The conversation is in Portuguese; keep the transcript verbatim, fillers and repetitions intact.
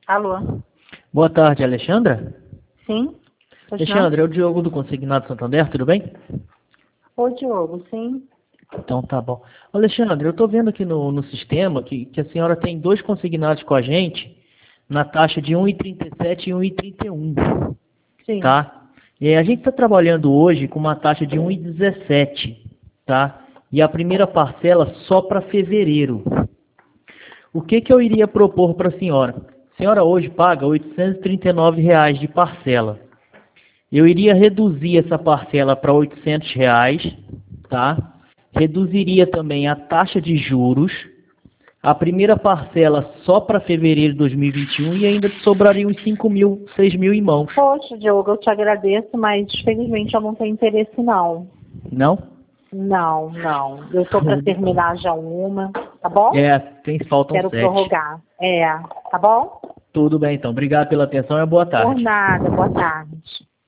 Alô? Boa tarde, Alexandra? Sim? Alexandra, é o Diogo do Consignado Santander, tudo bem? Oi, Diogo, sim. Então tá bom. Alexandra, eu estou vendo aqui no, no sistema que, que a senhora tem dois consignados com a gente na taxa de um e trinta e sete e um e trinta e um, Sim. tá? E a gente está trabalhando hoje com uma taxa de um e dezessete, tá? E a primeira parcela só para fevereiro. O que que eu iria propor para a senhora? A senhora hoje paga oitocentos e trinta e nove reais de parcela. Eu iria reduzir essa parcela para oitocentos reais, tá? Reduziria também a taxa de juros, a primeira parcela só para fevereiro de dois mil e vinte e um e ainda sobraria uns cinco mil, seis mil em mãos. Poxa, Diogo, eu te agradeço, mas felizmente eu não tenho interesse, não. Não? Não, não. Eu estou para terminar já uma, tá bom? É, tem, faltam Quero sete. prorrogar. É, tá bom? Tudo bem, então. Obrigado pela atenção e boa Por tarde. nada, boa tarde.